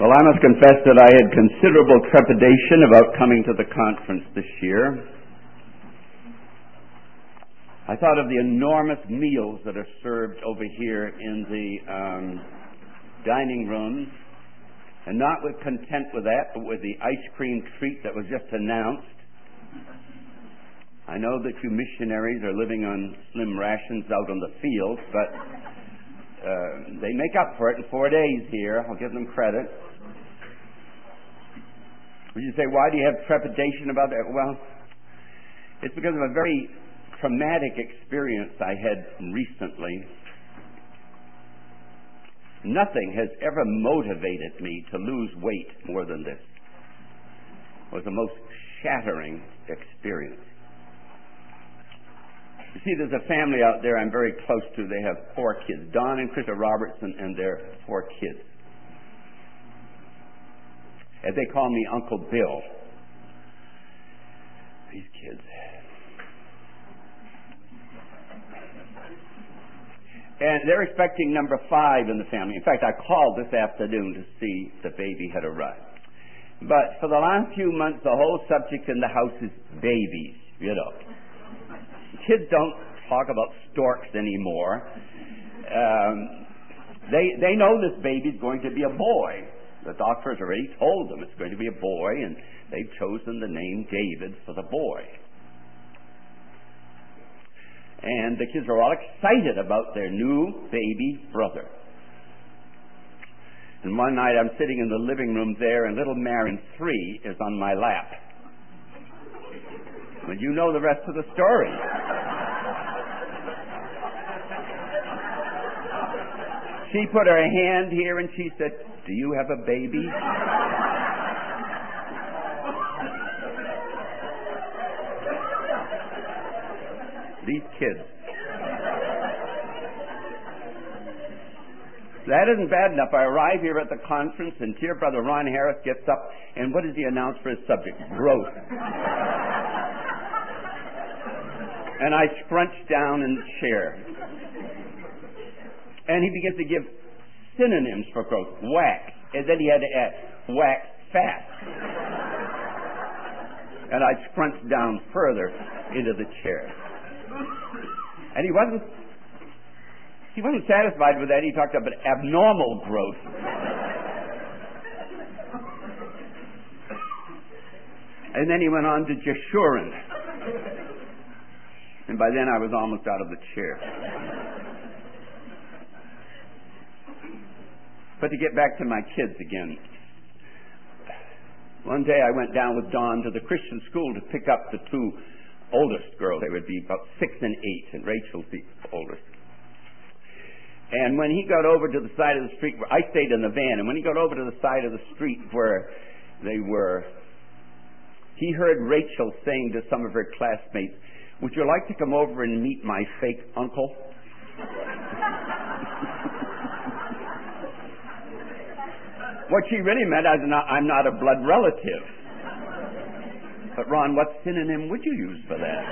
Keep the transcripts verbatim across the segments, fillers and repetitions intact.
Well, I must confess that I had considerable trepidation about coming to the conference this year. I thought of the enormous meals that are served over here in the um, dining room, and not with content with that, but with the ice cream treat that was just announced. I know that you missionaries are living on slim rations out on the field, but uh, they make up for it in four days here. I'll give them credit. Would you say, why do you have trepidation about that? Well, it's because of a very traumatic experience I had recently. Nothing has ever motivated me to lose weight more than this. It was the most shattering experience. You see, there's a family out there I'm very close to. They have four kids, Don and Krista Robertson and their four kids. As they call me, Uncle Bill. These kids. And they're expecting number five in the family. In fact, I called this afternoon to see if the baby had arrived. But for the last few months, the whole subject in the house is babies, you know. Kids don't talk about storks anymore. Um, they they know this baby's going to be a boy. The doctors already told them it's going to be a boy, and they've chosen the name David for the boy. And the kids are all excited about their new baby brother. And one night I'm sitting in the living room there, and little Marion, three, is on my lap. Well, you know the rest of the story. She put her hand here and she said, "Do you have a baby?" These kids. That isn't bad enough. I arrive here at the conference and dear brother Ron Harris gets up, and what does he announce for his subject? Growth. And I scrunch down in the chair. And he begins to give synonyms for growth. Wax. And then he had to add wax fast. And I scrunched down further into the chair. And he wasn't he wasn't satisfied with that. He talked about abnormal growth. And then he went on to Jeshurun. And by then I was almost out of the chair. But to get back to my kids again. One day I went down with Dawn to the Christian school to pick up the two oldest girls. They would be about six and eight, and Rachel's the oldest. And when he got over to the side of the street, where I stayed in the van, and when he got over to the side of the street where they were, he heard Rachel saying to some of her classmates, "Would you like to come over and meet my fake uncle?" What she really meant is, not, I'm not a blood relative. But Ron, what synonym would you use for that?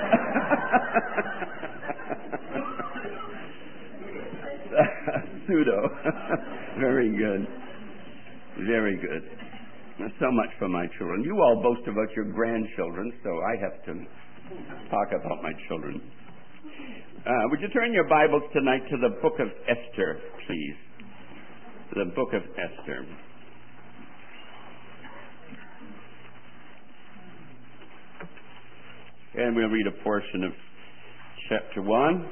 Pseudo. Very good. Very good. So much for my children. You all boast about your grandchildren, so I have to talk about my children. Uh, would you turn your Bibles tonight to the book of Esther, please? The book of Esther. And we'll read a portion of chapter one.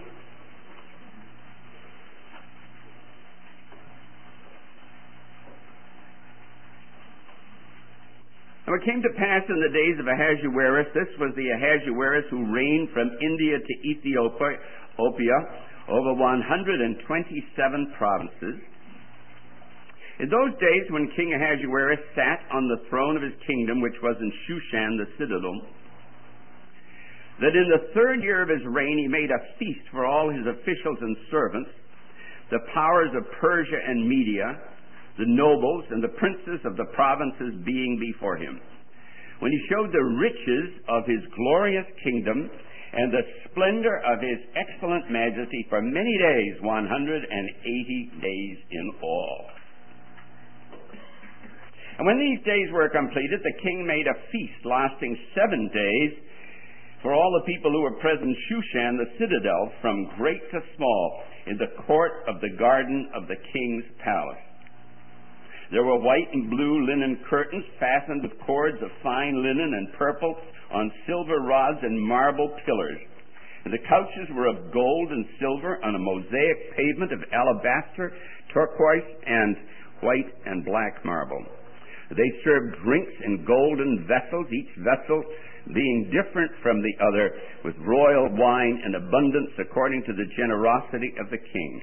Now it came to pass in the days of Ahasuerus, this was the Ahasuerus who reigned from India to Ethiopia over one hundred twenty-seven provinces. In those days when King Ahasuerus sat on the throne of his kingdom, which was in Shushan, the citadel, that in the third year of his reign he made a feast for all his officials and servants, the powers of Persia and Media, the nobles and the princes of the provinces being before him, when he showed the riches of his glorious kingdom and the splendor of his excellent majesty for many days, one hundred eighty days in all. And when these days were completed, the king made a feast lasting seven days for all the people who were present in Shushan, the citadel, from great to small, in the court of the garden of the king's palace. There were white and blue linen curtains fastened with cords of fine linen and purple on silver rods and marble pillars. And the couches were of gold and silver on a mosaic pavement of alabaster, turquoise, and white and black marble. They served drinks in golden vessels, each vessel being different from the other, with royal wine in abundance according to the generosity of the king.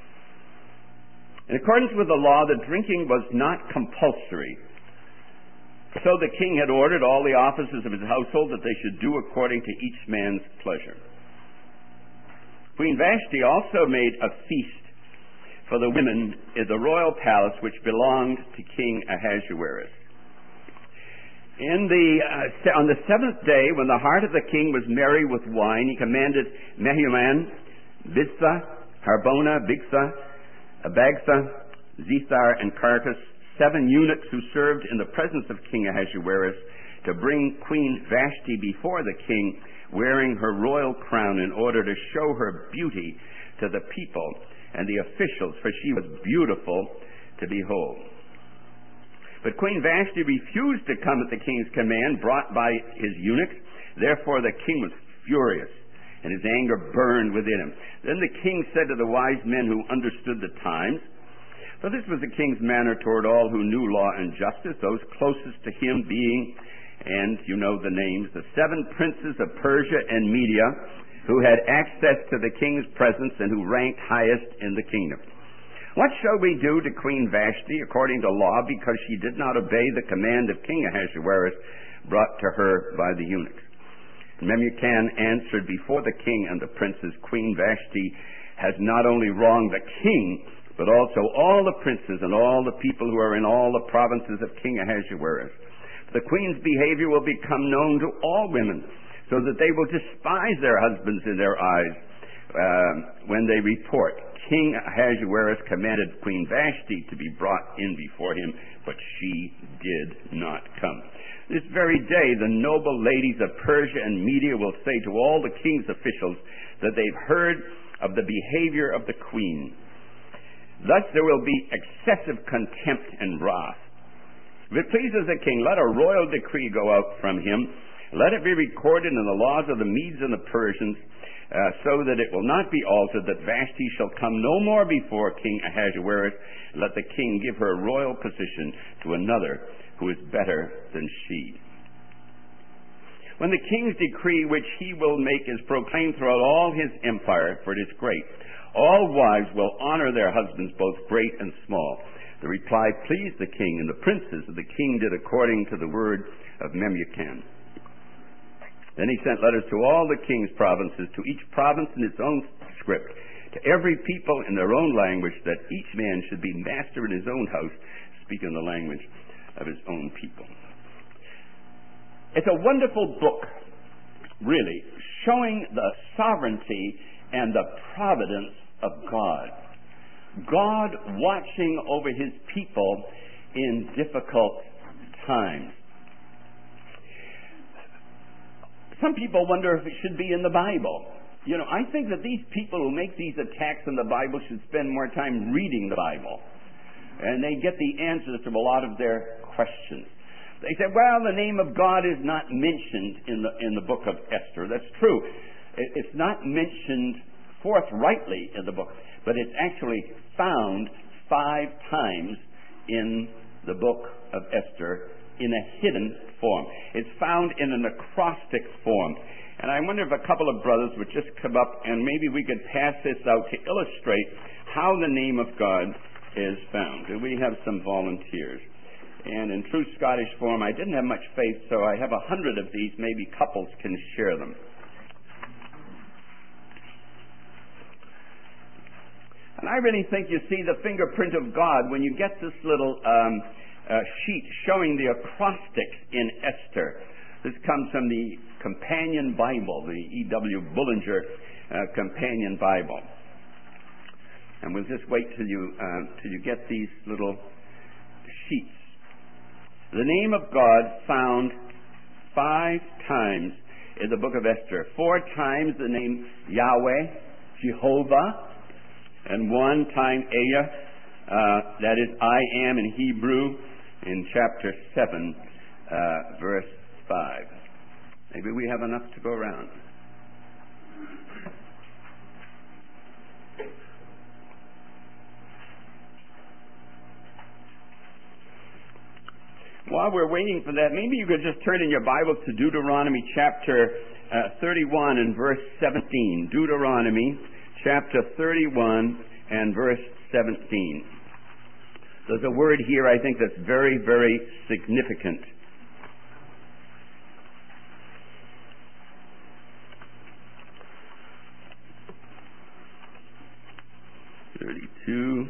In accordance with the law, the drinking was not compulsory. So the king had ordered all the officers of his household that they should do according to each man's pleasure. Queen Vashti also made a feast for the women in the royal palace which belonged to King Ahasuerus. In the, uh, on the seventh day, when the heart of the king was merry with wine, he commanded Mehuman, Biztha, Harbona, Bigtha, Abagtha, Zethar, and Carcas, seven eunuchs who served in the presence of King Ahasuerus, to bring Queen Vashti before the king, wearing her royal crown, in order to show her beauty to the people and the officials, for she was beautiful to behold. But Queen Vashti refused to come at the king's command brought by his eunuchs. Therefore the king was furious, and his anger burned within him. Then the king said to the wise men who understood the times, for this was the king's manner toward all who knew law and justice, those closest to him being, and you know the names, the seven princes of Persia and Media, who had access to the king's presence and who ranked highest in the kingdom. What shall we do to Queen Vashti according to law, because she did not obey the command of King Ahasuerus brought to her by the eunuchs? Memucan answered before the king and the princes, Queen Vashti has not only wronged the king, but also all the princes and all the people who are in all the provinces of King Ahasuerus. The queen's behavior will become known to all women, so that they will despise their husbands in their eyes uh, when they report. King Ahasuerus commanded Queen Vashti to be brought in before him, but she did not come. This very day, the noble ladies of Persia and Media will say to all the king's officials that they've heard of the behavior of the queen. Thus there will be excessive contempt and wrath. If it pleases the king, let a royal decree go out from him. Let it be recorded in the laws of the Medes and the Persians, uh, so that it will not be altered, that Vashti shall come no more before King Ahasuerus. Let the king give her a royal position to another who is better than she. When the king's decree which he will make is proclaimed throughout all his empire, for it is great, all wives will honor their husbands, both great and small. The reply pleased the king, and the princes of the king did according to the word of Memucan. Then he sent letters to all the king's provinces, to each province in its own script, to every people in their own language, that each man should be master in his own house, speaking the language of his own people. It's a wonderful book, really, showing the sovereignty and the providence of God. God watching over his people in difficult times. Some people wonder if it should be in the Bible. You know, I think that these people who make these attacks on the Bible should spend more time reading the Bible. And they get the answers to a lot of their questions. They say, well, the name of God is not mentioned in the in the book of Esther. That's true. It's not mentioned forthrightly in the book, but it's actually found five times in the book of Esther in a hidden form. It's found in an acrostic form. And I wonder if a couple of brothers would just come up and maybe we could pass this out to illustrate how the name of God is found. Do we have some volunteers? And in true Scottish form, I didn't have much faith, so I have a hundred of these. Maybe couples can share them. And I really think you see the fingerprint of God when you get this little um, uh, sheet showing the acrostics in Esther. This comes from the Companion Bible, the E W Bullinger uh, Companion Bible. And we'll just wait till you uh, till you get these little sheets. The name of God found five times in the book of Esther. Four times the name Yahweh, Jehovah, and one time Ehyeh, uh, that is I am in Hebrew, in chapter seven, uh, verse five. Maybe we have enough to go around. While we're waiting for that, maybe you could just turn in your Bible to Deuteronomy chapter uh, thirty-one and verse seventeen. Deuteronomy chapter thirty-one and verse seventeen. There's a word here I think that's very, very significant. thirty-two,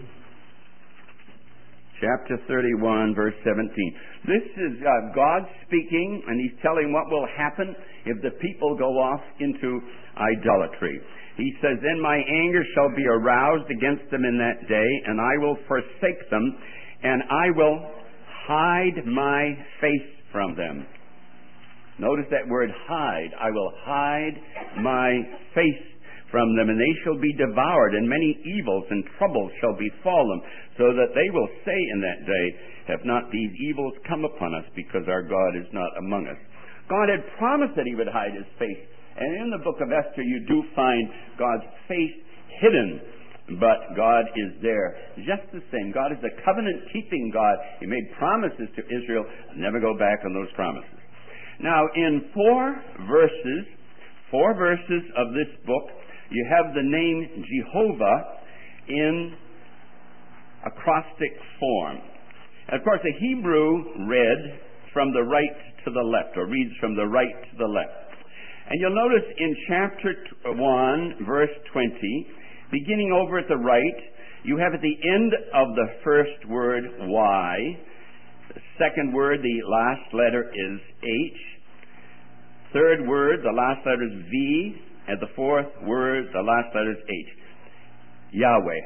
chapter thirty-one, verse seventeen. This is uh, God speaking, and He's telling what will happen if the people go off into idolatry. He says, "Then my anger shall be aroused against them in that day, and I will forsake them, and I will hide my face from them." Notice that word hide. I will hide my face from them, and they shall be devoured, and many evils and troubles shall befall them, so that they will say in that day, "Have not these evils come upon us, because our God is not among us?" God had promised that He would hide His face, and in the book of Esther you do find God's face hidden, but God is there just the same. God is a covenant-keeping God. He made promises to Israel, never go back on those promises. Now, in four verses, four verses of this book, you have the name Jehovah in acrostic form. And of course, the Hebrew read from the right to the left, or reads from the right to the left. And you'll notice in chapter one, verse twenty, beginning over at the right, you have at the end of the first word Y. The second word, the last letter is H. Third word, the last letter is V. And the fourth word, the last letter is H. Yahweh.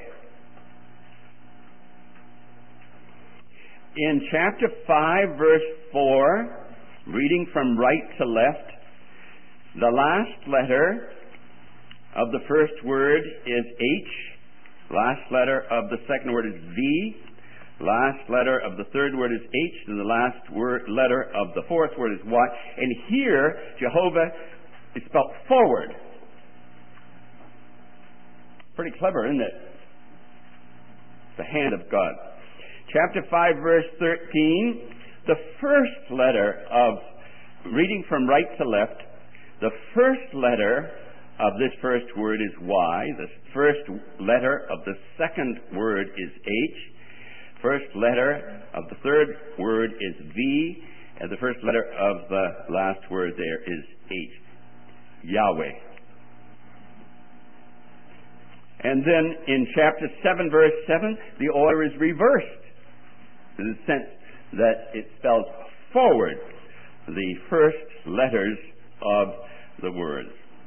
In chapter five, verse four, reading from right to left, the last letter of the first word is H. Last letter of the second word is V. Last letter of the third word is H. And the last word, letter of the fourth word is Y. And here, Jehovah is spelled forward. Pretty clever, isn't it? The hand of God. Chapter five, verse thirteen, the first letter of, reading from right to left, the first letter of this first word is Y. The first letter of the second word is H. First letter of the third word is V. And the first letter of the last word there is H. Yahweh. And then in chapter seven, verse seven, the order is reversed, in the sense that it spells forward the first letters of the words.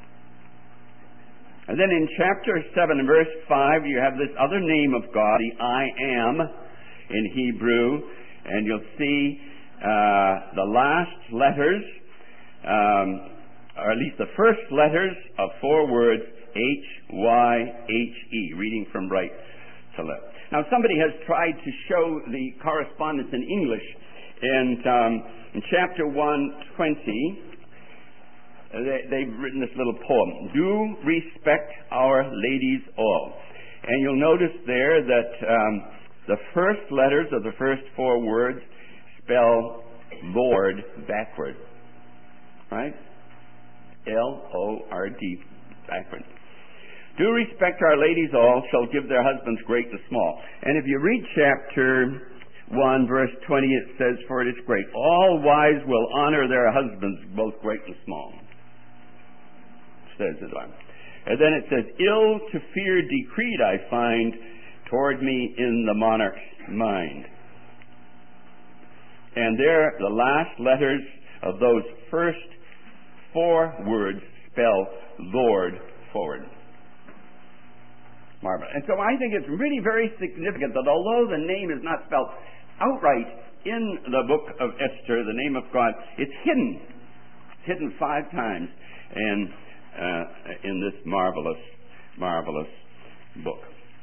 And then in chapter seven, verse five, you have this other name of God, the I Am, in Hebrew, and you'll see uh, the last letters, um, or at least the first letters of four words, H Y H E, reading from right to left. Now, somebody has tried to show the correspondence in English, and um, in chapter one twenty, they, they've written this little poem, "Do respect our ladies all." And you'll notice there that um, the first letters of the first four words spell Lord backward. Right? L O R D, backward. "Do respect our ladies all, shall give their husbands great and small." And if you read chapter one, verse twenty, it says, "For it is great. All wives will honor their husbands, both great and small." Says it on. And then it says, "Ill to fear decreed I find toward me in the monarch's mind." And there, the last letters of those first four words spell Lord forward. Marvelous. And so I think it's really very significant that although the name is not spelled outright in the book of Esther, the name of God, it's hidden. It's hidden five times in, uh, in this marvelous, marvelous book.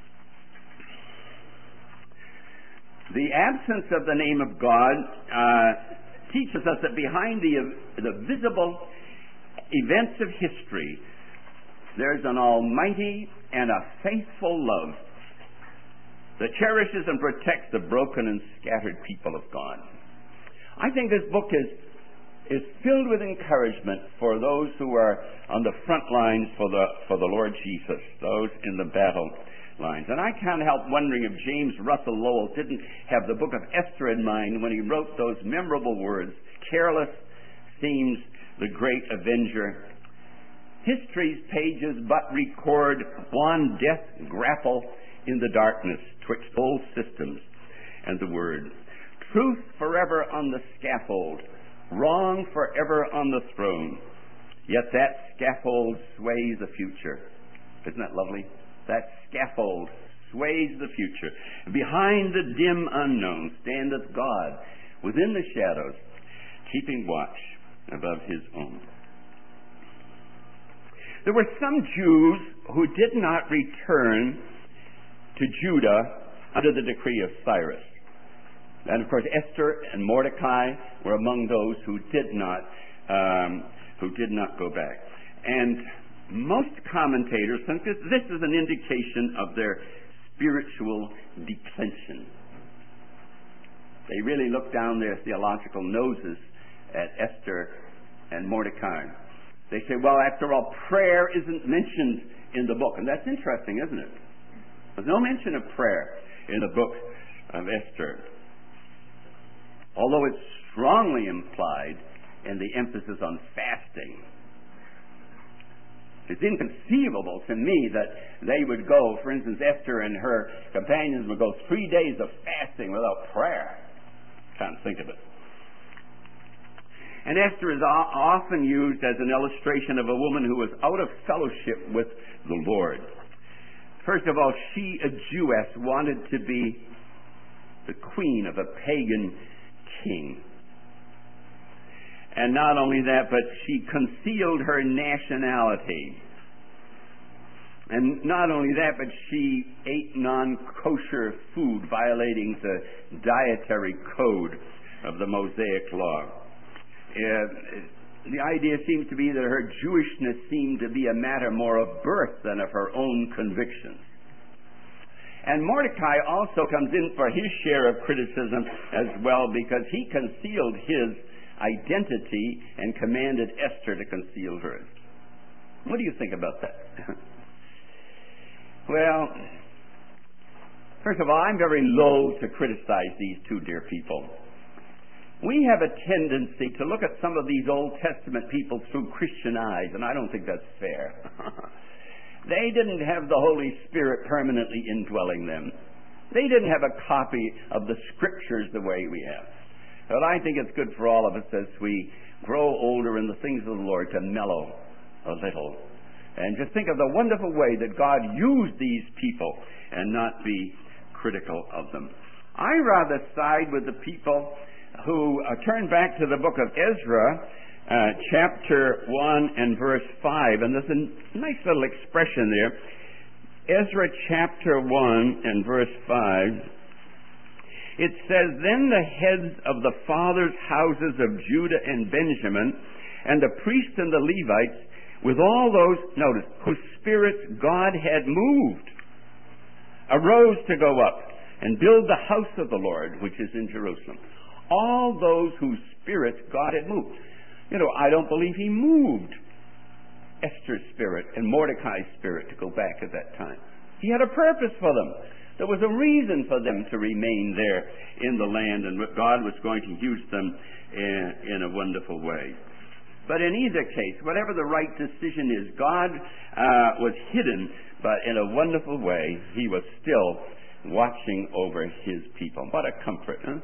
The absence of the name of God uh, teaches us that behind the, the visible events of history, there's an almighty and a faithful love that cherishes and protects the broken and scattered people of God. I think this book is, is filled with encouragement for those who are on the front lines for the, for the Lord Jesus, those in the battle lines. And I can't help wondering if James Russell Lowell didn't have the book of Esther in mind when he wrote those memorable words, "Careless seems the great avenger. History's pages but record one death grapple in the darkness twixt both systems and the word. Truth forever on the scaffold, wrong forever on the throne. Yet that scaffold sways the future." Isn't that lovely? That scaffold sways the future. Behind the dim unknown standeth God within the shadows, keeping watch above his own. There were some Jews who did not return to Judah under the decree of Cyrus. And of course Esther and Mordecai were among those who did not um, who did not go back. And most commentators think this, this is an indication of their spiritual declension. They really look down their theological noses at Esther and Mordecai. They say, well, after all, prayer isn't mentioned in the book. And that's interesting, isn't it? There's no mention of prayer in the book of Esther, although it's strongly implied in the emphasis on fasting. It's inconceivable to me that they would go, for instance, Esther and her companions would go three days of fasting without prayer. Can't think of it. And Esther is often used as an illustration of a woman who was out of fellowship with the Lord. First of all, she, a Jewess, wanted to be the queen of a pagan king. And not only that, but she concealed her nationality. And not only that, but she ate non-kosher food, violating the dietary code of the Mosaic Law. Uh, the idea seems to be that her Jewishness seemed to be a matter more of birth than of her own convictions. And Mordecai also comes in for his share of criticism as well, because he concealed his identity and commanded Esther to conceal hers. What do you think about that? Well, first of all, I'm very loath to criticize these two dear people. We have a tendency to look at some of these Old Testament people through Christian eyes, and I don't think that's fair. They didn't have the Holy Spirit permanently indwelling them. They didn't have a copy of the Scriptures the way we have. But I think it's good for all of us as we grow older in the things of the Lord to mellow a little. And just think of the wonderful way that God used these people and not be critical of them. I rather side with the people who uh, turn back to the book of Ezra, uh, chapter one and verse five. And there's a nice little expression there. Ezra chapter one and verse five. It says, "Then the heads of the fathers' houses of Judah and Benjamin, and the priests and the Levites, with all those," notice, "whose spirits God had moved, arose to go up and build the house of the Lord, which is in Jerusalem." All those whose spirits God had moved. You know, I don't believe he moved Esther's spirit and Mordecai's spirit to go back at that time. He had a purpose for them. There was a reason for them to remain there in the land, and God was going to use them in, in a wonderful way. But in either case, whatever the right decision is, God uh, was hidden, but in a wonderful way, he was still watching over his people. What a comfort, huh?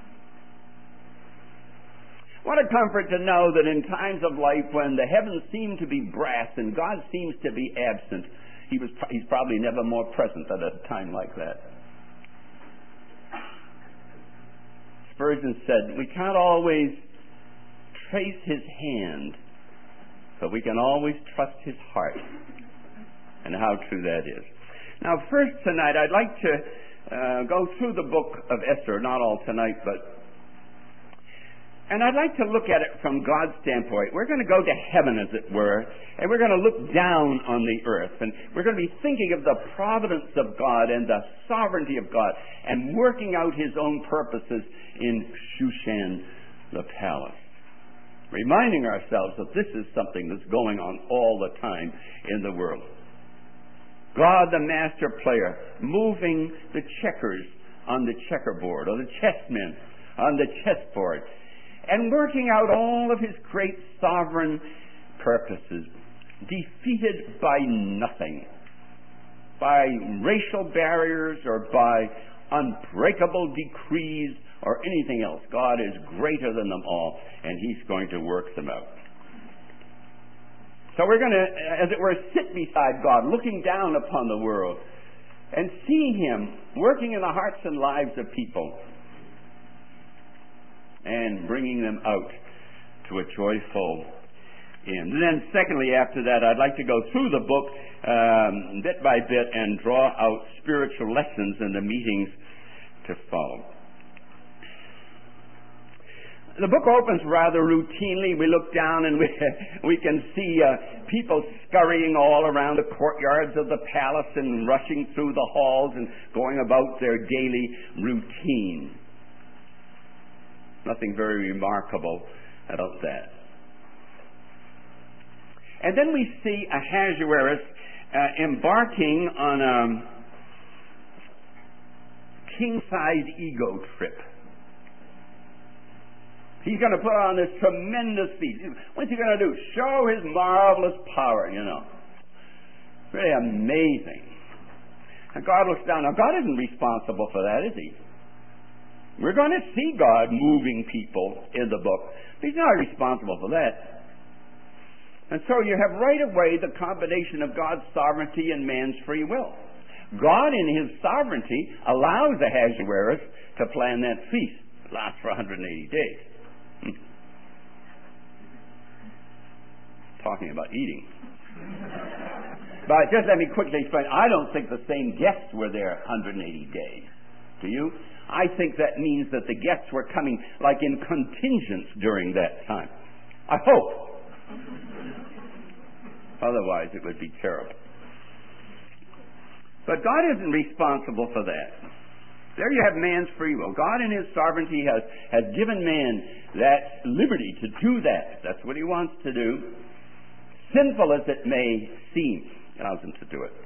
What a comfort to know that in times of life when the heavens seem to be brass and God seems to be absent, he was, he's probably never more present at a time like that. Spurgeon said, we can't always trace his hand, but we can always trust his heart. And how true that is. Now, first tonight, I'd like to uh, go through the book of Esther, not all tonight, but and I'd like to look at it from God's standpoint. We're going to go to heaven, as it were, and we're going to look down on the earth. And we're going to be thinking of the providence of God and the sovereignty of God and working out his own purposes in Shushan, the palace. Reminding ourselves that this is something that's going on all the time in the world. God, the master player, moving the checkers on the checkerboard, or the chessmen on the chessboard, and working out all of his great sovereign purposes, defeated by nothing, by racial barriers or by unbreakable decrees or anything else. God is greater than them all, and he's going to work them out. So we're going to, as it were, sit beside God, looking down upon the world, and see him working in the hearts and lives of people, and bringing them out to a joyful end. And then secondly, after that, I'd like to go through the book um, bit by bit and draw out spiritual lessons in the meetings to follow. The book opens rather routinely. We look down and we, we can see uh, people scurrying all around the courtyards of the palace and rushing through the halls and going about their daily routine. Nothing very remarkable about that. And then we see Ahasuerus uh, embarking on a king-size ego trip. He's going to put on this tremendous feast. What's he going to do? Show his marvelous power, you know. Really amazing. And God looks down. Now, God isn't responsible for that, is he? We're going to see God moving people in the book. He's not responsible for that. And so you have right away the combination of God's sovereignty and man's free will. God in his sovereignty allows Ahasuerus to plan that feast. It lasts for one hundred eighty days. Hmm. Talking about eating. But just let me quickly explain. I don't think the same guests were there one hundred eighty days. Do you? I think that means that the guests were coming like in contingents during that time. I hope. Otherwise it would be terrible. But God isn't responsible for that. There you have man's free will. God in his sovereignty has, has given man that liberty to do that. That's what he wants to do. Sinful as it may seem, he allows him to do it.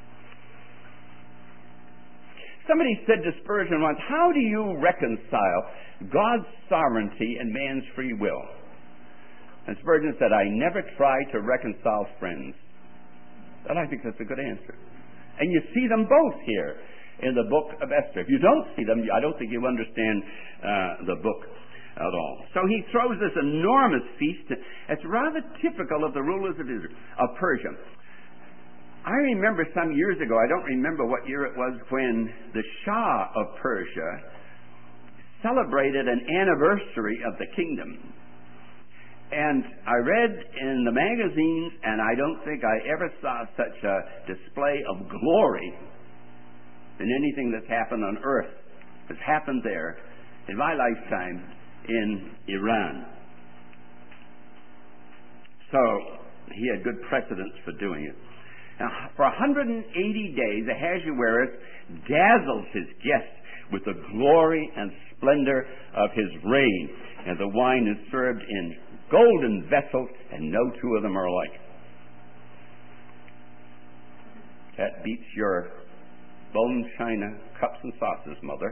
Somebody said to Spurgeon once, how do you reconcile God's sovereignty and man's free will? And Spurgeon said, I never try to reconcile friends. And I think that's a good answer. And you see them both here in the book of Esther. If you don't see them, I don't think you understand uh, the book at all. So he throws this enormous feast. It's rather typical of the rulers of Israel, of Persia. I remember some years ago, I don't remember what year it was, when the Shah of Persia celebrated an anniversary of the kingdom. And I read in the magazines, and I don't think I ever saw such a display of glory in anything that's happened on earth has happened there in my lifetime in Iran. So he had good precedence for doing it. Now, for one hundred eighty days, Ahasuerus dazzles his guests with the glory and splendor of his reign. And the wine is served in golden vessels, and no two of them are alike. That beats your bone china cups and saucers, Mother.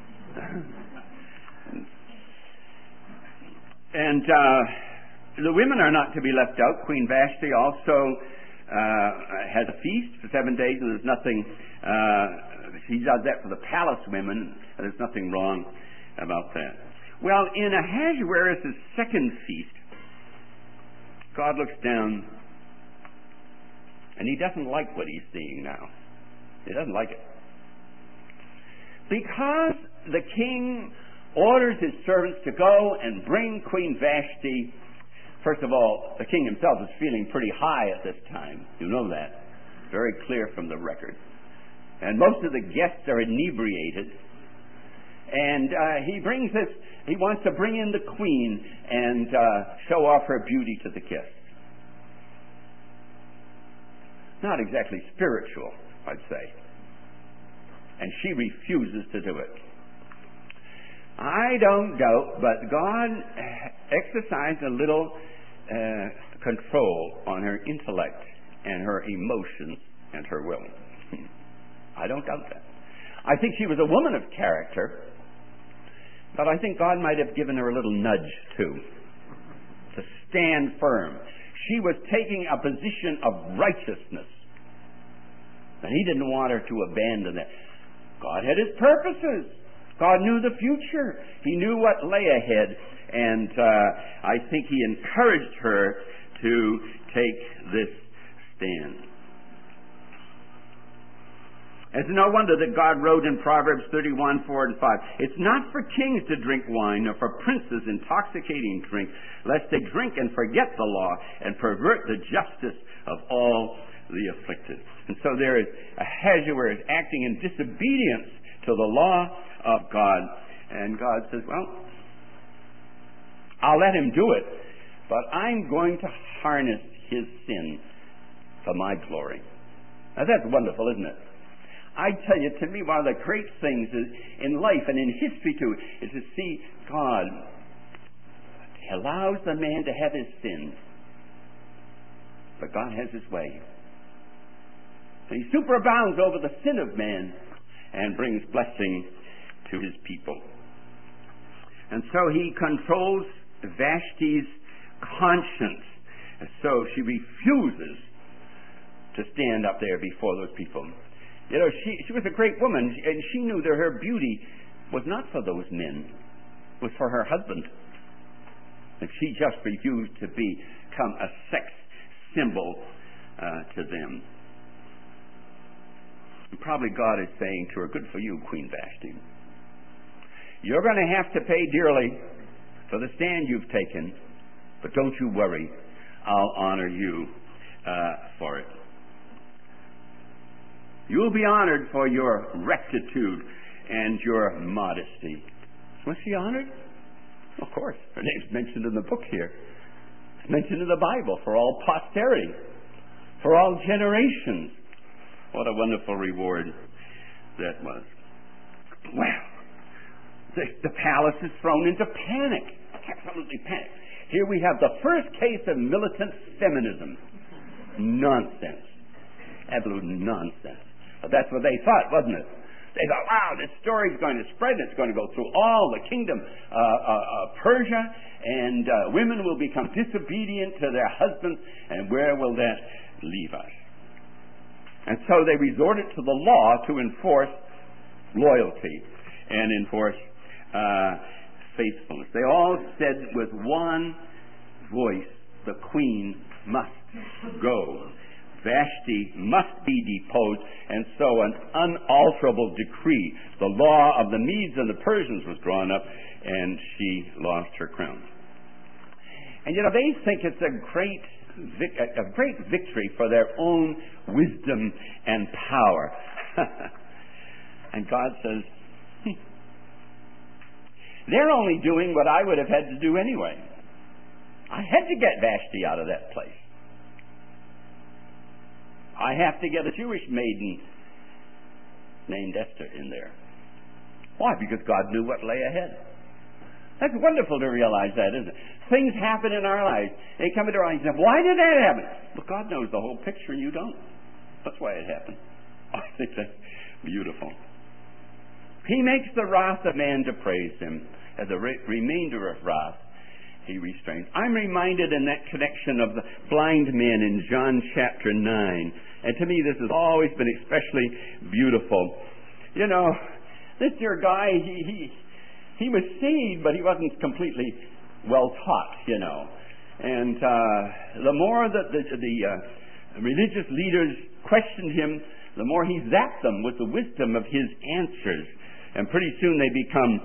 And uh, the women are not to be left out. Queen Vashti also Uh, has a feast for seven days, and there's nothing, uh, she does that for the palace women, and there's nothing wrong about that. Well, in Ahasuerus' second feast, God looks down, and he doesn't like what he's seeing now. He doesn't like it. Because the king orders his servants to go and bring Queen Vashti. First of all, the king himself is feeling pretty high at this time. You know that. Very clear from the record. And most of the guests are inebriated. And uh, he brings this, he wants to bring in the queen and uh, show off her beauty to the guests. Not exactly spiritual, I'd say. And she refuses to do it. I don't doubt, but God exercised a little uh, control on her intellect and her emotions and her will. I don't doubt that. I think she was a woman of character, but I think God might have given her a little nudge too, to stand firm. She was taking a position of righteousness, and he didn't want her to abandon that. God had his purposes. God knew the future. He knew what lay ahead, and uh, I think he encouraged her to take this stand. It's no wonder that God wrote in Proverbs thirty-one, four and five, "It's not for kings to drink wine, nor for princes intoxicating drink, lest they drink and forget the law and pervert the justice of all the afflicted." And so there is Ahasuerus acting in disobedience to the law of God. And God says, well, I'll let him do it, but I'm going to harness his sin for my glory. Now that's wonderful, isn't it? I tell you, to me, one of the great things is in life and in history too, is to see God allows the man to have his sin, but God has his way. And he superabounds over the sin of man and brings blessing to his people. And so he controls Vashti's conscience. And so she refuses to stand up there before those people. You know, she, she was a great woman, and she knew that her beauty was not for those men. It was for her husband. And she just refused to become a sex symbol uh, to them. And probably God is saying to her, good for you, Queen Vashti. You're going to have to pay dearly for the stand you've taken, but don't you worry. I'll honor you uh, for it. You'll be honored for your rectitude and your modesty. Was she honored? Of course. Her name's mentioned in the book here. It's mentioned in the Bible for all posterity, for all generations. What a wonderful reward that was. Well, the, the palace is thrown into panic. Absolutely panic. Here we have the first case of militant feminism. Nonsense. Absolute nonsense. But that's what they thought, wasn't it? They thought, wow, this story's going to spread. It's going to go through all the kingdom of uh, uh, uh, Persia, and uh, women will become disobedient to their husbands, and where will that leave us? And so they resorted to the law to enforce loyalty and enforce uh, faithfulness. They all said with one voice, the queen must go. Vashti must be deposed, and so an unalterable decree, the law of the Medes and the Persians, was drawn up, and she lost her crown. And you know, they think it's a great a great victory for their own wisdom and power. And God says, hmm, they're only doing what I would have had to do anyway. I had to get Vashti out of that place. I have to get a Jewish maiden named Esther in there. Why? Because God knew what lay ahead. That's wonderful to realize that, isn't it? Things happen in our lives. They come into our lives and say, why did that happen? Well, God knows the whole picture and you don't. That's why it happened. I think that's beautiful. He makes the wrath of man to praise him. As a re- remainder of wrath, he restrains. I'm reminded in that connection of the blind man in John chapter nine. And to me, this has always been especially beautiful. You know, this dear guy, he... he He was saved, but he wasn't completely well taught, you know. And uh, the more that the, the uh, religious leaders questioned him, the more he zapped them with the wisdom of his answers. And pretty soon they become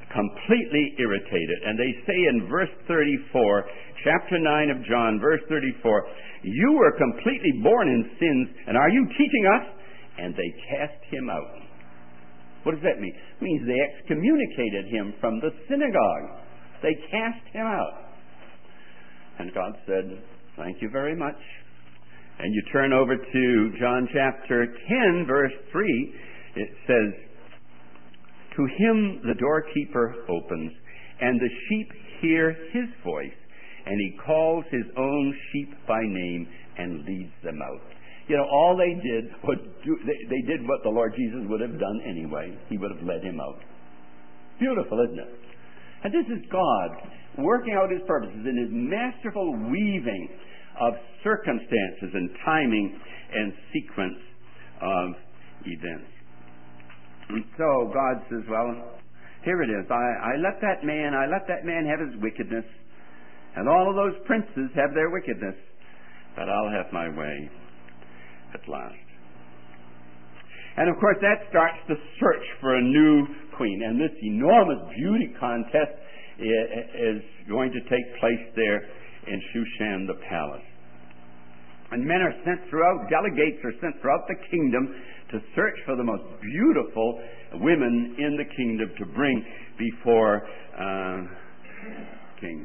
completely irritated. And they say in verse thirty-four, chapter nine of John, verse thirty-four, you were completely born in sins, and are you teaching us? And they cast him out. What does that mean? It means they excommunicated him from the synagogue. They cast him out. And God said, thank you very much. And you turn over to John chapter ten, verse three. It says, to him the doorkeeper opens, and the sheep hear his voice, and he calls his own sheep by name and leads them out. You know, all they did was do, they, they did what the Lord Jesus would have done anyway. He would have led him out. Beautiful, isn't it? And this is God working out his purposes in his masterful weaving of circumstances and timing and sequence of events. And so God says, well, here it is. I, I let that man, I let that man have his wickedness, and all of those princes have their wickedness, but I'll have my way at last. And of course that starts the search for a new queen, and this enormous beauty contest is going to take place there in Shushan the palace. And men are sent throughout, delegates are sent throughout the kingdom to search for the most beautiful women in the kingdom to bring before uh, king.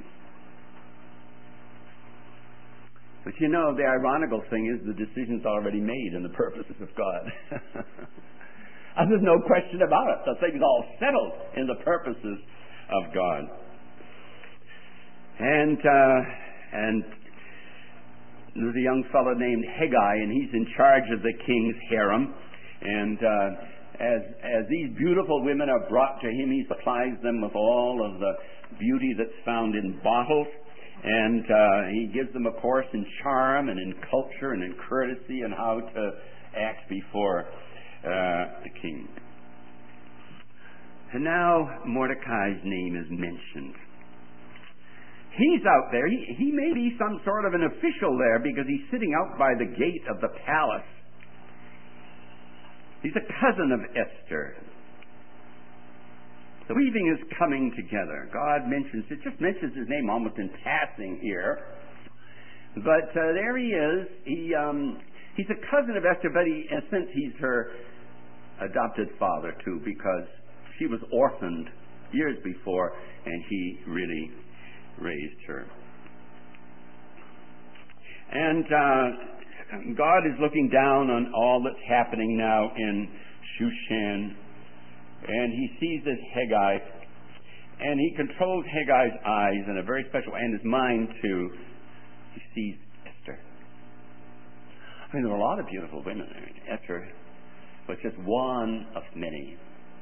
But you know, the ironical thing is the decision's already made in the purposes of God. And there's no question about it. The thing's all settled in the purposes of God. And uh, and there's a young fellow named Haggai, and he's in charge of the king's harem. And uh, as as these beautiful women are brought to him, he supplies them with all of the beauty that's found in bottles. And uh, he gives them a course in charm and in culture and in courtesy and how to act before uh, the king. And now Mordecai's name is mentioned. He's out there. He, he may be some sort of an official there because he's sitting out by the gate of the palace. He's a cousin of Esther. The weaving is coming together. God mentions, it just mentions his name almost in passing here. But uh, there he is. He um, He's a cousin of Esther, but he, in a sense he's her adopted father too, because she was orphaned years before and he really raised her. And uh, God is looking down on all that's happening now in Shushan. And he sees this Haggai, and he controls Haggai's eyes in a very special way, and his mind too. He sees Esther. I mean, there were a lot of beautiful women there. Esther was just one of many.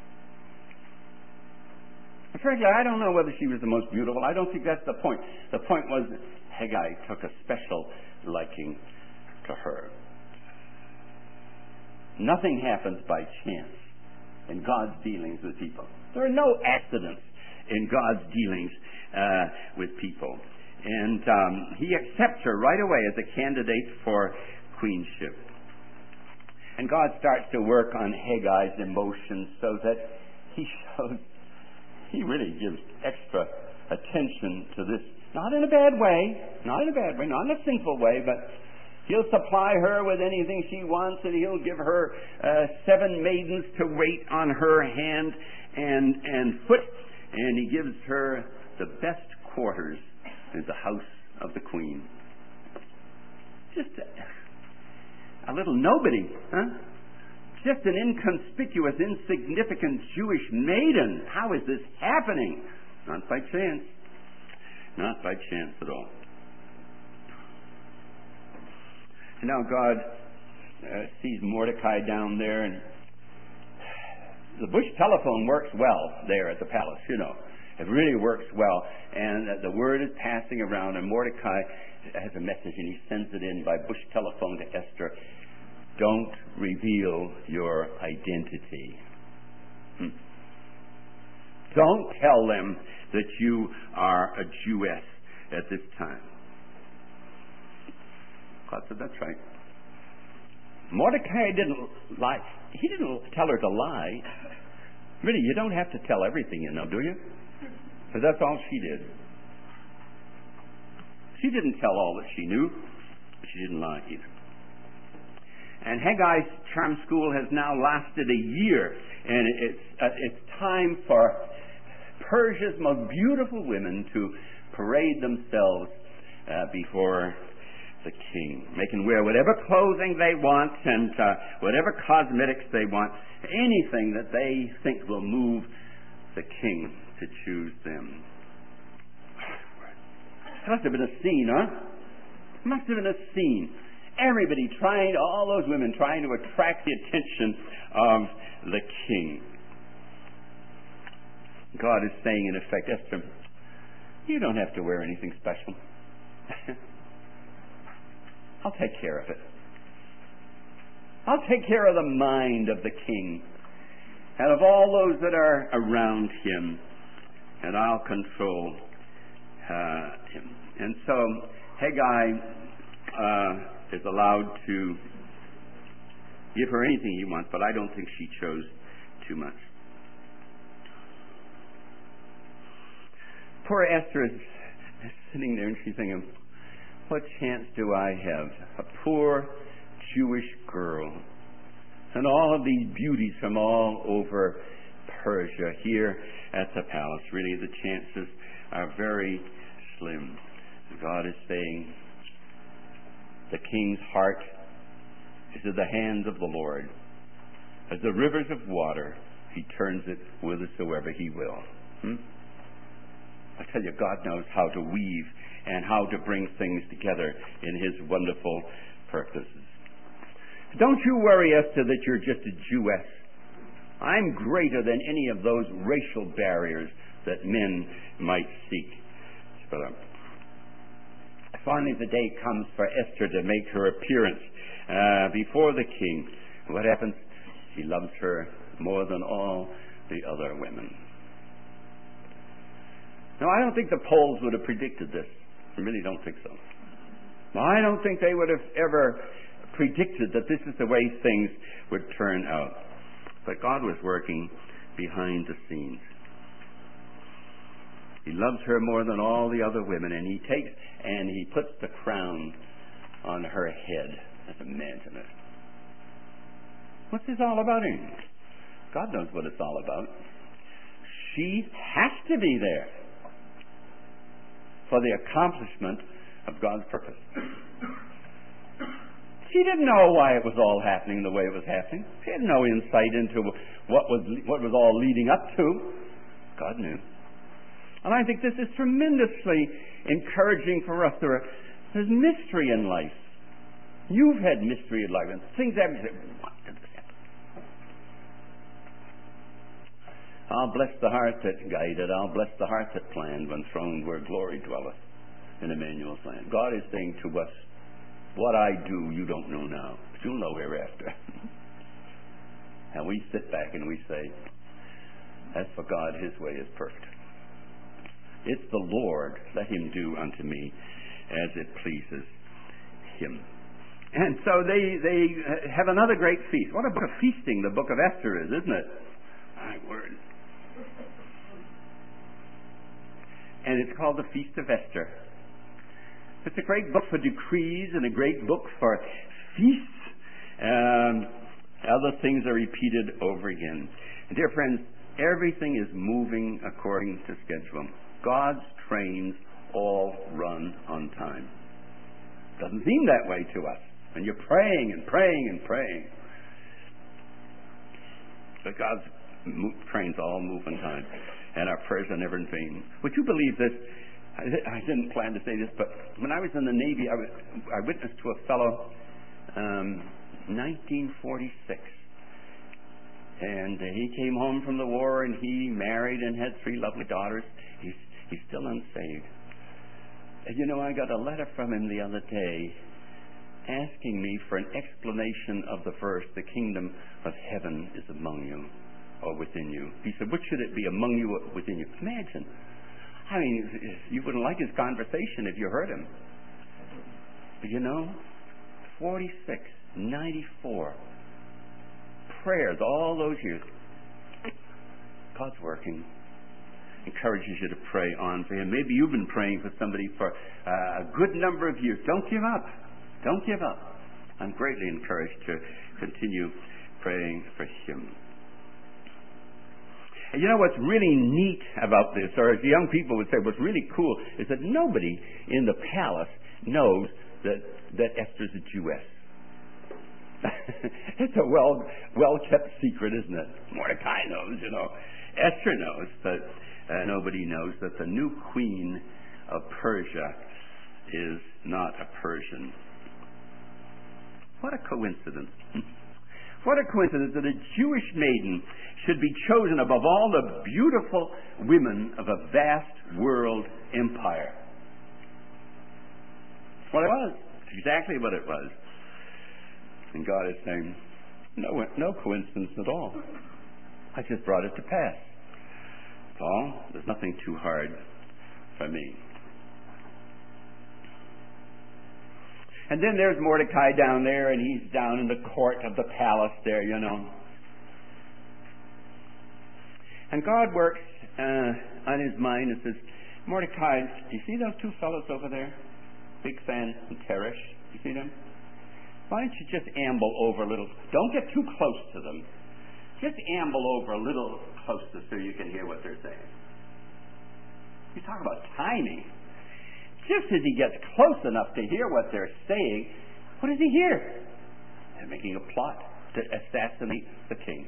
And frankly, I don't know whether she was the most beautiful. I don't think that's the point. The point was that Haggai took a special liking to her. Nothing happens by chance in God's dealings with people. There are no accidents in God's dealings uh, with people. And um, he accepts her right away as a candidate for queenship. And God starts to work on Haggai's emotions so that he shows, he really gives extra attention to this. Not in a bad way, not in a bad way, not in a sinful way, but he'll supply her with anything she wants, and he'll give her uh, seven maidens to wait on her hand and, and foot, and he gives her the best quarters in the house of the queen. Just a, a little nobody, huh? Just an inconspicuous, insignificant Jewish maiden. How is this happening? Not by chance. Not by chance at all. And now God uh, sees Mordecai down there, and the bush telephone works well there at the palace, you know. It really works well. And uh, the word is passing around, and Mordecai has a message, and he sends it in by bush telephone to Esther. Don't reveal your identity. Hmm. Don't tell them that you are a Jewess at this time. God said, that's right. Mordecai didn't lie. He didn't tell her to lie. Really, you don't have to tell everything you know, do you? Because that's all she did. She didn't tell all that she knew. She didn't lie either. And Haggai's charm school has now lasted a year, and it's uh, it's time for Persia's most beautiful women to parade themselves uh, before the king. They can wear whatever clothing they want and uh, whatever cosmetics they want, anything that they think will move the king to choose them. It must have been a scene, huh? It must have been a scene. Everybody trying, all those women trying to attract the attention of the king. God is saying, in effect, Esther, you don't have to wear anything special. I'll take care of it. I'll take care of the mind of the king and of all those that are around him, and I'll control uh, him. And so Haggai uh, is allowed to give her anything he wants, but I don't think she chose too much. Poor Esther is sitting there and she's thinking, what chance do I have? A poor Jewish girl. And all of these beauties from all over Persia here at the palace. Really, the chances are very slim. God is saying, the king's heart is in the hands of the Lord. As the rivers of water, he turns it whithersoever he will. Hmm? I tell you, God knows how to weave and how to bring things together in his wonderful purposes. Don't you worry, Esther, that you're just a Jewess. I'm greater than any of those racial barriers that men might seek. But uh, finally the day comes for Esther to make her appearance uh, before the king. What happens? He loves her more than all the other women. Now, I don't think the polls would have predicted this. I really don't think so. I don't think they would have ever predicted that this is the way things would turn out. But God was working behind the scenes. He loves her more than all the other women, and he takes and he puts the crown on her head. Just imagine it. What's this all about? God knows what it's all about. She has to be there for the accomplishment of God's purpose. She didn't know why it was all happening the way it was happening. She had no insight into what was what was all leading up to. God knew. And I think this is tremendously encouraging for us. There are, there's mystery in life. You've had mystery in life, and things happen. You say, what did this happen? I'll bless the heart that guided. I'll bless the heart that planned when throned where glory dwelleth in Emmanuel's land. God is saying to us, what I do, you don't know now, but you'll know hereafter. And we sit back and we say, as for God, his way is perfect. It's the Lord. Let him do unto me as it pleases him. And so they, they have another great feast. What a book of feasting the book of Esther is, isn't it? My word. And it's called the Feast of Esther. It's a great book for decrees and a great book for feasts. Um, other things are repeated over again. And dear friends, everything is moving according to schedule. God's trains all run on time. Doesn't seem that way to us. And you're praying and praying and praying. But God's mo- trains all move on time. And our prayers are never in vain. Would you believe this? I, I didn't plan to say this, but when I was in the Navy, I, was, I witnessed to a fellow, um, nineteen forty-six. And uh, he came home from the war, and he married and had three lovely daughters. He's, he's still unsaved. And you know, I got a letter from him the other day asking me for an explanation of the verse, the kingdom of heaven is among you, or within you. He said, which should it be, among you or within you? Imagine. I mean, you wouldn't like his conversation if you heard him. But you know, forty-six, ninety-four, prayers all those years. God's working. Encourages you to pray on for him. Maybe you've been praying for somebody for uh, a good number of years. Don't give up. Don't give up. I'm greatly encouraged to continue praying for him. And you know what's really neat about this, or as the young people would say, what's really cool, is that nobody in the palace knows that, that Esther's a Jewess. It's a well well kept secret, isn't it? Mordecai knows, you know. Esther knows, but uh, nobody knows that the new queen of Persia is not a Persian. What a coincidence. What a coincidence that a Jewish maiden should be chosen above all the beautiful women of a vast world empire. What it was. Exactly what it was. And God is saying, no, no coincidence at all. I just brought it to pass. Paul, there's nothing too hard for me. And then there's Mordecai down there, and he's down in the court of the palace there, you know. And God works uh, on his mind and says, Mordecai, you see those two fellows over there? Bigthan and Teresh? You see them? Why don't you just amble over a little? Don't get too close to them. Just amble over a little closer so you can hear what they're saying. You talk about timing. Just as he gets close enough to hear what they're saying, what does he hear? They're making a plot to assassinate the king.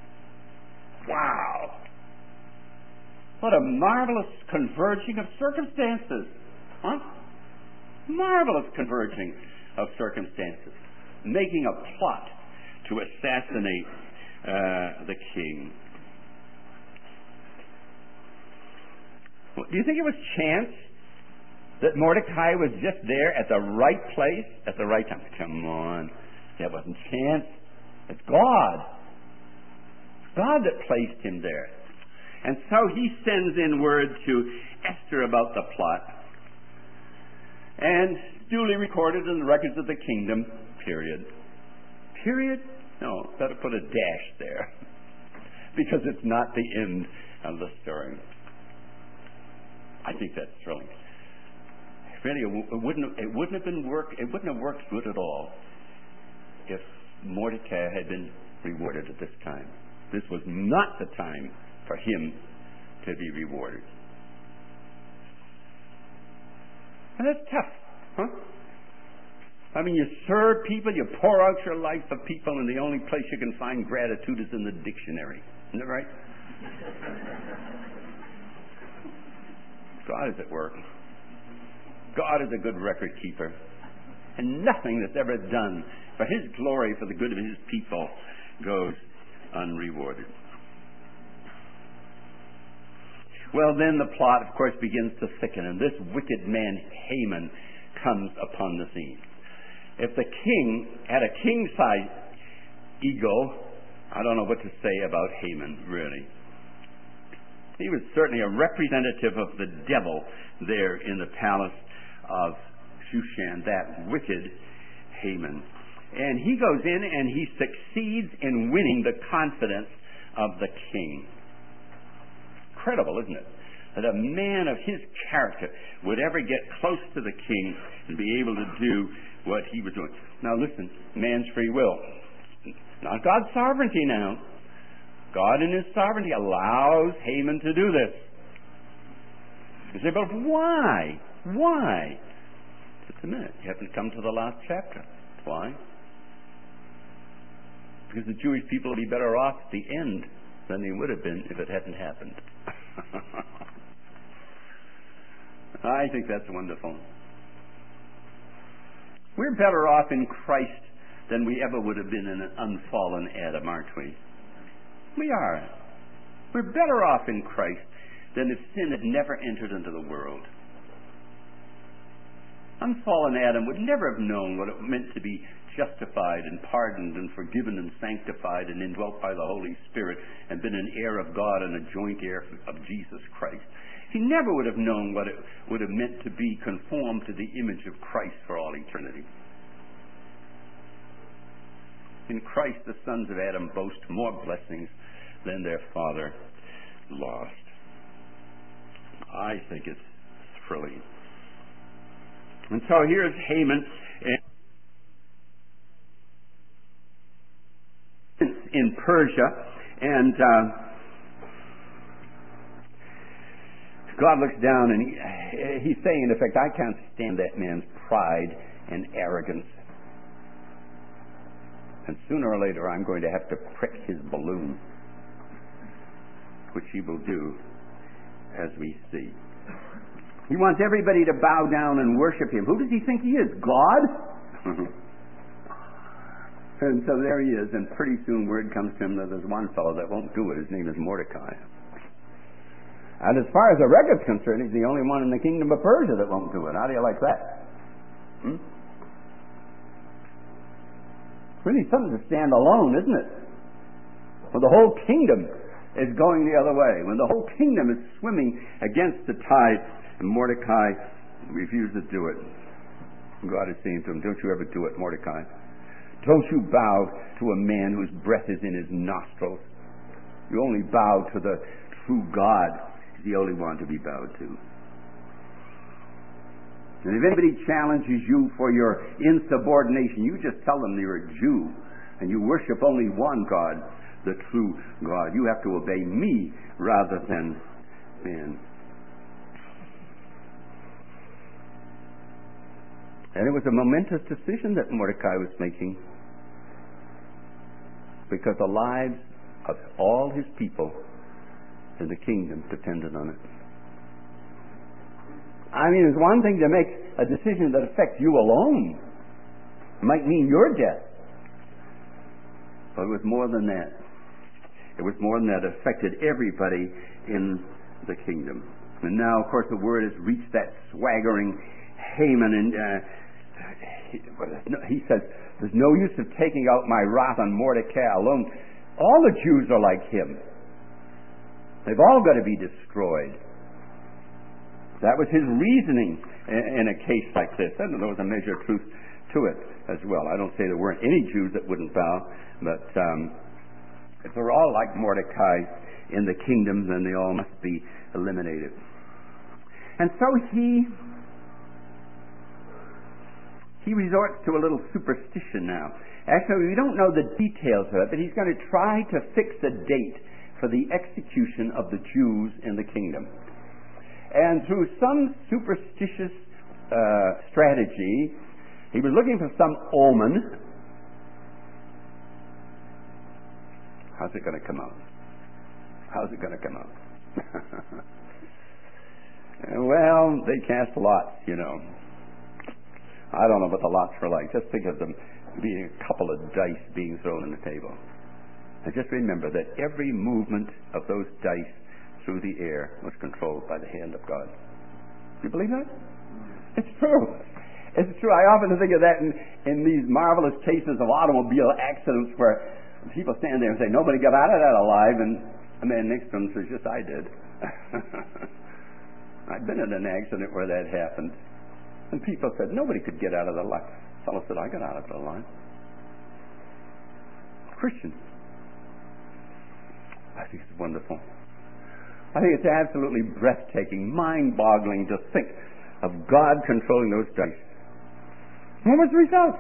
Wow! What a marvelous converging of circumstances. Huh? Marvelous converging of circumstances. Making a plot to assassinate uh, the king. Well, do you think it was chance that Mordecai was just there at the right place at the right time? Come on. That wasn't chance. It's God. God that placed him there. And so he sends in word to Esther about the plot. And duly recorded in the records of the kingdom, period. Period? No, better put a dash there. Because it's not the end of the story. I think that's thrilling. Really, it wouldn't have, it wouldn't have been work. It wouldn't have worked good at all if Mordecai had been rewarded at this time. This was not the time for him to be rewarded. And that's tough, huh? I mean, you serve people, you pour out your life for people, and the only place you can find gratitude is in the dictionary. Isn't that right? God is at work. God is a good record keeper. And nothing that's ever done for his glory, for the good of his people, goes unrewarded. Well, then the plot, of course, begins to thicken, and this wicked man, Haman, comes upon the scene. If the king had a king-size ego, I don't know what to say about Haman, really. He was certainly a representative of the devil there in the palace of Shushan, that wicked Haman. And he goes in and he succeeds in winning the confidence of the king. Incredible, isn't it? That a man of his character would ever get close to the king and be able to do what he was doing. Now listen, man's free will. Not God's sovereignty now. God in his sovereignty allows Haman to do this. You say, but why? Why? Just a minute. You haven't come to the last chapter. Why? Because the Jewish people would be better off at the end than they would have been if it hadn't happened. I think that's wonderful. We're better off in Christ than we ever would have been in an unfallen Adam, aren't we? We are. We're better off in Christ than if sin had never entered into the world. Unfallen Adam would never have known what it meant to be justified and pardoned and forgiven and sanctified and indwelt by the Holy Spirit and been an heir of God and a joint heir of Jesus Christ. He never would have known what it would have meant to be conformed to the image of Christ for all eternity. In Christ, the sons of Adam boast more blessings than their father, lost. I think it's thrilling. And so here's Haman in Persia, and uh, God looks down and he, he's saying, in effect, I can't stand that man's pride and arrogance. And sooner or later I'm going to have to prick his balloon, which he will do, as we see. He wants everybody to bow down and worship him. Who does he think he is? God? And so there he is, and pretty soon word comes to him that there's one fellow that won't do it. His name is Mordecai. And as far as the record's concerned, he's the only one in the kingdom of Persia that won't do it. How do you like that? Hmm? Really something to stand alone, isn't it? When the whole kingdom is going the other way, when the whole kingdom is swimming against the tide, and Mordecai refused to do it. God is saying to him, don't you ever do it, Mordecai. Don't you bow to a man whose breath is in his nostrils. You only bow to the true God. He's the only one to be bowed to. And if anybody challenges you for your insubordination, you just tell them you're a Jew and you worship only one God, the true God. You have to obey me rather than man. And it was a momentous decision that Mordecai was making, because the lives of all his people in the kingdom depended on it. I mean, it's one thing to make a decision that affects you alone. It might mean your death. But it was more than that. It was more than that. It affected everybody in the kingdom. And now, of course, the word has reached that swaggering Haman, and uh, he, he says, there's no use of taking out my wrath on Mordecai alone. All the Jews are like him. They've all got to be destroyed. That was his reasoning in a case like this. And there was a measure of truth to it as well. I don't say there weren't any Jews that wouldn't bow, but um, if they're all like Mordecai in the kingdom, then they all must be eliminated. And so he he resorts to a little superstition now. Actually, we don't know the details of it, but he's going to try to fix a date for the execution of the Jews in the kingdom. And through some superstitious uh, strategy, he was looking for some omen. How's it going to come out? How's it going to come out? Well, they cast lots, you know. I don't know what the lots were like. Just think of them being a couple of dice being thrown on the table. And just remember that every movement of those dice through the air was controlled by the hand of God. Do you believe that? It's true. It's true. I often think of that in, in these marvelous cases of automobile accidents where people stand there and say, nobody got out of that alive, and the man next to them says, yes, I did. I've been in an accident where that happened. And people said, nobody could get out of the life. The fellow said, I got out of the line. Christian. I think it's wonderful. I think it's absolutely breathtaking, mind-boggling to think of God controlling those dice. What was the result?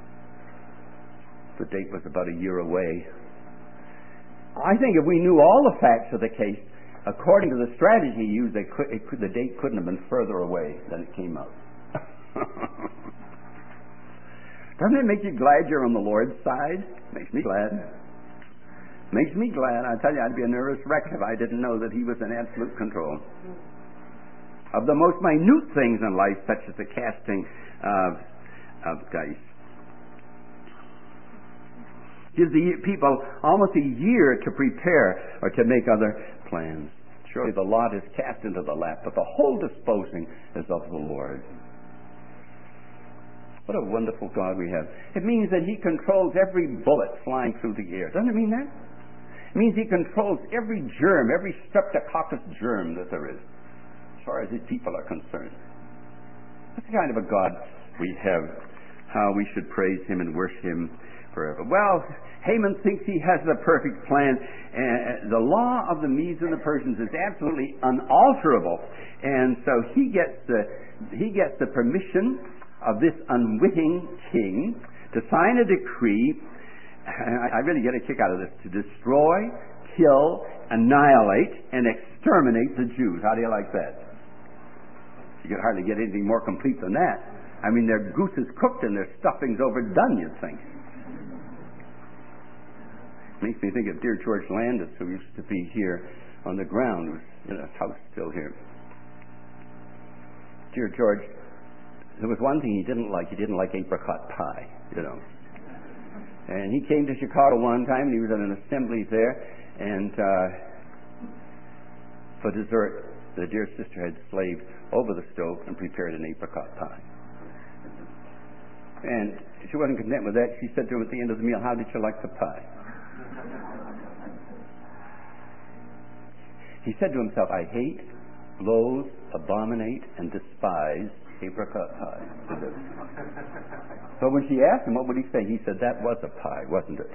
The date was about a year away. I think if we knew all the facts of the case, according to the strategy he used, they could, it could, the date couldn't have been further away than it came out. Doesn't it make you glad you're on the Lord's side? Makes me glad. Makes me glad. I tell you, I'd be a nervous wreck if I didn't know that he was in absolute control of the most minute things in life, such as the casting of, of dice. Gives the people almost a year to prepare or to make other plans. Surely the lot is cast into the lap, but the whole disposing is of the Lord. What a wonderful God we have. It means that he controls every bullet flying through the air. Doesn't it mean that? It means he controls every germ, every streptococcus germ that there is, as far as his people are concerned. That's the kind of a God we have. How we should praise him and worship him forever. Well, Haman thinks he has the perfect plan. Uh, the law of the Medes and the Persians is absolutely unalterable. And so he gets the, he gets the permission of this unwitting king to sign a decree. I, I really get a kick out of this, to destroy, kill, annihilate, and exterminate the Jews. How do you like that? You can hardly get anything more complete than that. I mean, their goose is cooked and their stuffing's overdone, you'd think. Makes me think of dear George Landis, who used to be here on the ground, who's in a house still here. Dear George, there was one thing he didn't like. He didn't like apricot pie, you know. And he came to Chicago one time, and he was at an assembly there, and uh, for dessert, the dear sister had slaved over the stove and prepared an apricot pie. And she wasn't content with that. She said to him at the end of the meal, "How did you like the pie?" He said to himself, "I hate, loathe, abominate, and despise apricot pie." So when she asked him, what would he say? He said, "That was a pie, wasn't it?"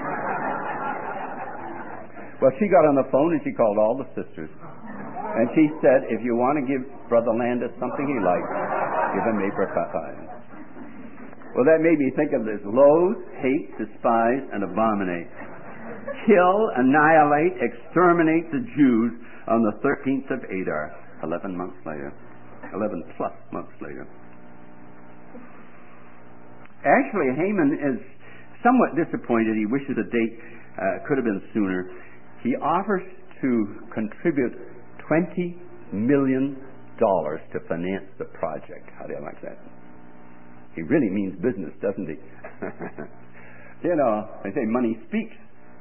Well, she got on the phone and she called all the sisters. And she said, "If you want to give Brother Landis something he likes, give him apricot pie." Well, that made me think of this: loathe, hate, despise, and abominate. Kill, annihilate, exterminate the Jews on the thirteenth of Adar, eleven months later. eleven plus months later. Actually, Haman is somewhat disappointed. He wishes the date uh, could have been sooner. He offers to contribute twenty million dollars to finance the project. How do you like that? He really means business, doesn't he? You know, they say money speaks.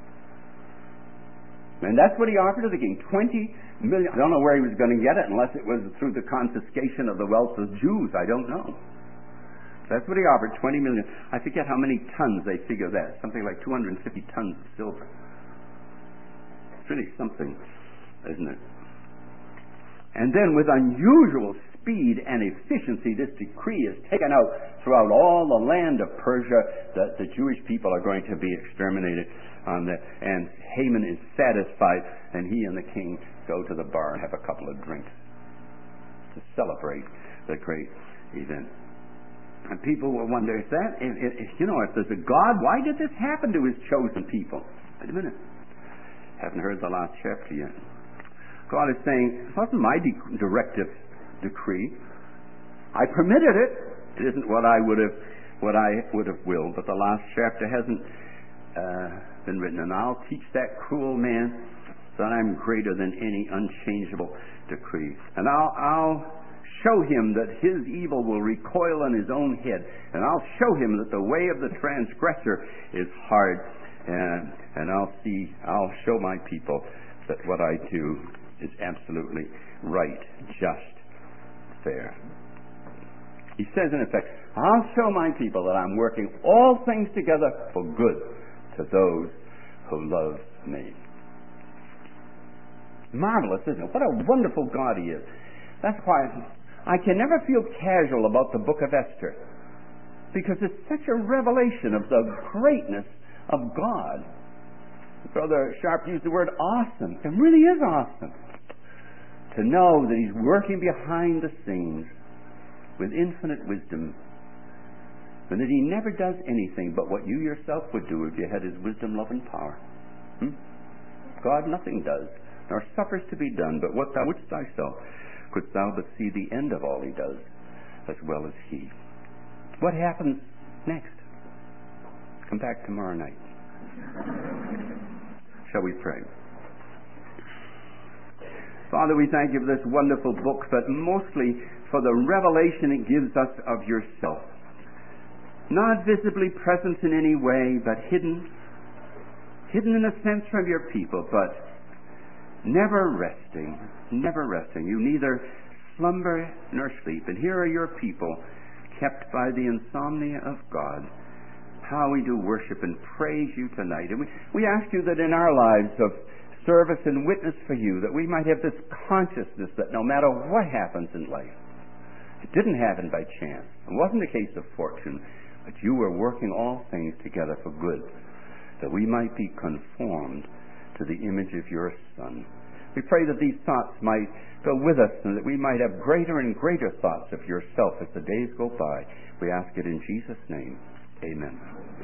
And that's what he offered to the king, twenty million. I don't know where he was going to get it unless it was through the confiscation of the wealth of Jews. I don't know. That's what he offered, twenty million. I forget how many tons they figure that. Something like two hundred fifty tons of silver. It's really something, isn't it? And then with unusual speed and efficiency, this decree is taken out throughout all the land of Persia, that the Jewish people are going to be exterminated on that. And Haman is satisfied, and he and the king go to the bar and have a couple of drinks to celebrate the great event. And people will wonder, is that, if, if, you know, if there's a God, why did this happen to his chosen people? Wait a minute. Haven't heard the last chapter yet. God is saying, it wasn't my de- directive decree. I permitted it. It isn't what I would have, what I would have willed. But the last chapter hasn't uh, been written, and I'll teach that cruel man that I'm greater than any unchangeable decree, and I'll, I'll show him that his evil will recoil on his own head, and I'll show him that the way of the transgressor is hard, and and I'll see, I'll show my people that what I do is absolutely right, just, fair. He says, in effect, I'll show my people that I'm working all things together for good to those who love me. Marvelous, isn't it? What a wonderful God he is. That's why I can never feel casual about the book of Esther, because it's such a revelation of the greatness of God. Brother Sharp used the word awesome. It really is awesome to know that he's working behind the scenes with infinite wisdom, and that he never does anything but what you yourself would do if you had his wisdom, love, and power. Hmm? God nothing does, nor suffers to be done, but what thou wouldst thyself, couldst thou but see the end of all he does, as well as he. What happens next? Come back tomorrow night. Shall we pray? Father, we thank you for this wonderful book, but mostly for the revelation it gives us of yourself. Not visibly present in any way, but hidden, hidden in a sense from your people, but never resting, never resting. You neither slumber nor sleep. And here are your people, kept by the insomnia of God. How we do worship and praise you tonight. And we, we ask you that in our lives of service and witness for you, that we might have this consciousness that no matter what happens in life, It didn't happen by chance. It wasn't a case of fortune, but you were working all things together for good, that we might be conformed to the image of your Son. We pray that these thoughts might go with us and that we might have greater and greater thoughts of yourself as the days go by. We ask it in Jesus' name. Amen.